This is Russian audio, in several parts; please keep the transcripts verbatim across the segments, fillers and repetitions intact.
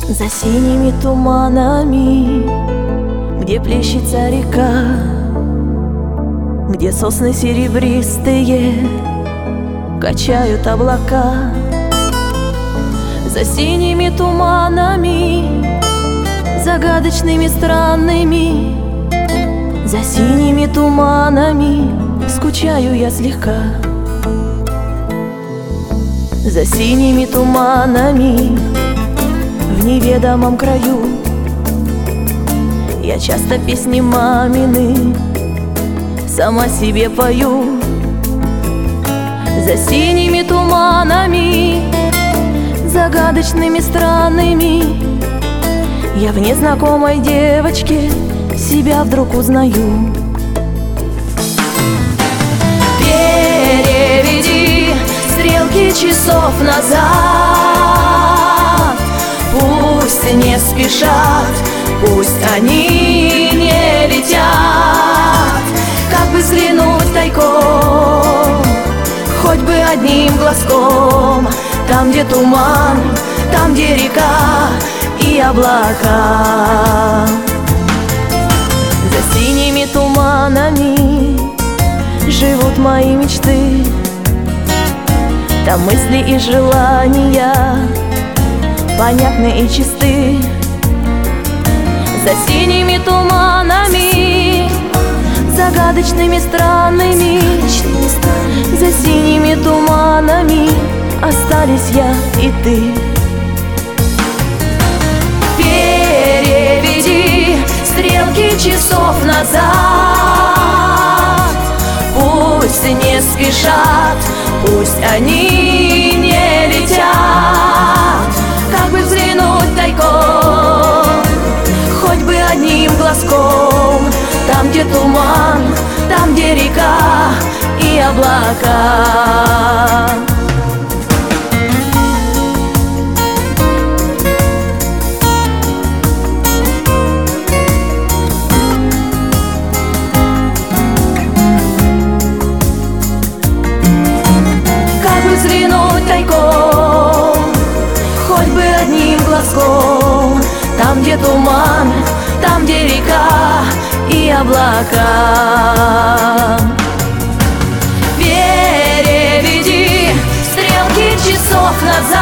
За синими туманами, где плещется река, где сосны серебристые качают облака. За синими туманами, загадочными, странными, за синими туманами скучаю я слегка. За синими туманами в неведомом краю я часто песни мамины сама себе пою. За синими туманами, загадочными, странными, я в незнакомой девочке себя вдруг узнаю. Переведи стрелки часов назад, пусть не спешат, пусть они не летят. Как бы взглянуть тайком, хоть бы одним глазком, там, где туман, там, где река и облака. За синими туманами живут мои мечты, там мысли и желания понятны и чисты. За синими туманами, загадочными, странными, за синими туманами остались я и ты. Переведи стрелки часов назад, пусть не спешат, пусть они не летят. Как бы взглянуть тайком, хоть бы одним глазком, там, где туман, там, где река и облака. Как бы взглянуть тайком, хоть бы одним глазком, там, где туман, там, где река и облака. Переведи стрелки часов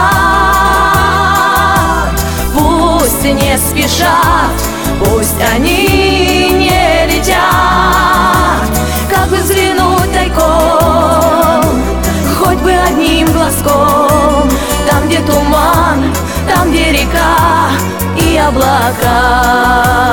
назад, пусть не спешат, пусть они не летят. Как бы взглянуть тайком, хоть бы одним глазком, там, где туман, там, где река и облака.